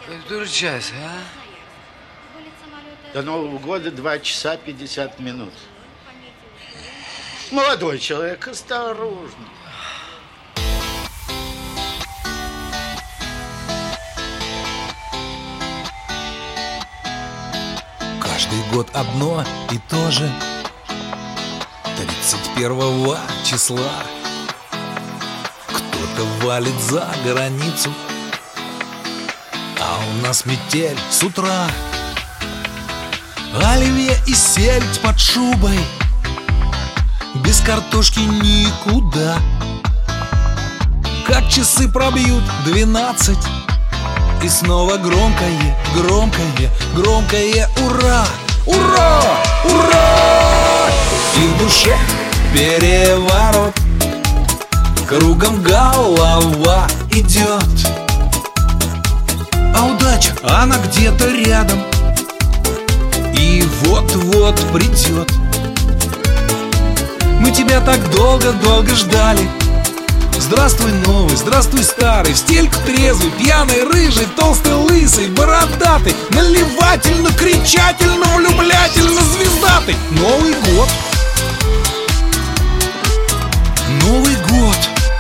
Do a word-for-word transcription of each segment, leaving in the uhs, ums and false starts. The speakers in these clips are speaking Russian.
Который час, а? До Нового года два часа пятьдесят минут. Молодой человек, осторожно. Каждый год одно и то же. Тридцать первого числа кто-то валит за границу, а у нас метель с утра. Оливье и сельдь под шубой, без картошки никуда. Как часы пробьют двенадцать, и снова громкое, громкое, громкое ура! Ура! Ура! И в душе переворот, кругом голова идет. А удача, она где-то рядом, и вот-вот придет. Мы тебя так долго-долго ждали. Здравствуй, новый, здравствуй, старый, в стельку трезвый, пьяный, рыжий, толстый, лысый, бородатый, наливательно, кричательно, влюблятельно, звездатый. Новый год! Новый год!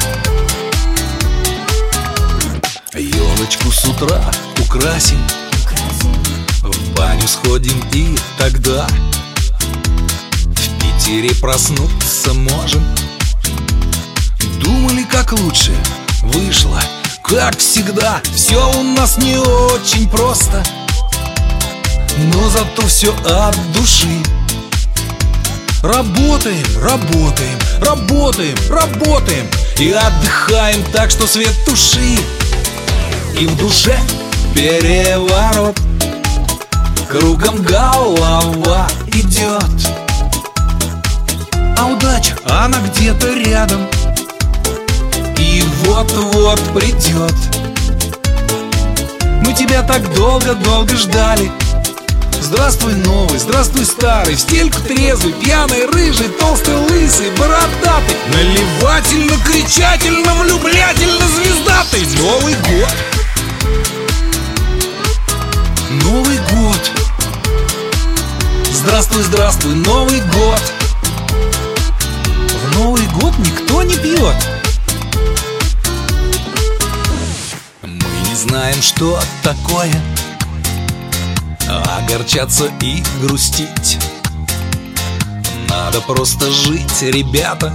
Елочку с утра украсим, в баню сходим и тогда в Питере проснуться можем. Думали, как лучше, вышло, как всегда. Все у нас не очень просто, но зато все от души. Работаем, работаем, работаем, работаем и отдыхаем так, что свет туши. И в душе переворот, кругом голова идет. А удача, она где-то рядом, и вот-вот придет. Мы тебя так долго-долго ждали. Здравствуй, новый, здравствуй, старый, в стельку трезвый, пьяный, рыжий, толстый, лысый, бородатый, наливательно, кричательно, влюблятельно, звездатый. Новый год! Новый год! Здравствуй, здравствуй, Новый год! В Новый год никто не пьет. Мы не знаем, что такое огорчаться и грустить. Надо просто жить, ребята,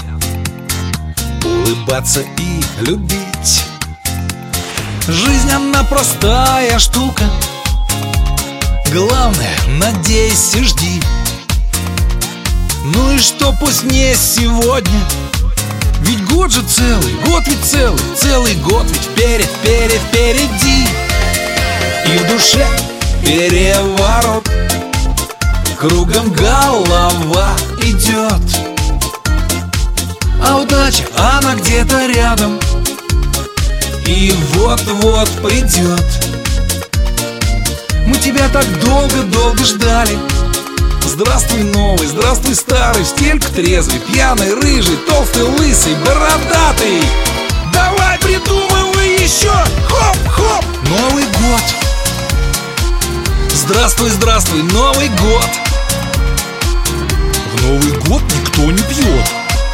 улыбаться и любить. Жизнь, она простая штука, главное, надейся, жди. Ну и что, пусть не сегодня, ведь год же целый, год ведь целый, целый год ведь вперед, вперед, впереди. И в душе переворот, кругом голова идет. А удача, она где-то рядом, и вот-вот придет. Мы тебя так долго-долго ждали. Здравствуй, новый, здравствуй, старый, в стельку трезвый, пьяный, рыжий, толстый, лысый, бородатый. Давай придумывай еще! Хоп-хоп! Новый год! Здравствуй, здравствуй, Новый год! В Новый год никто не пьет.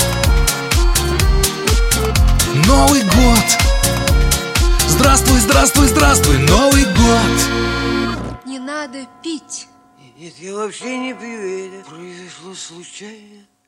Новый год! Здравствуй, здравствуй, здравствуй, Новый год! Не надо пить. Нет, я вообще не пью, это произошло случайно.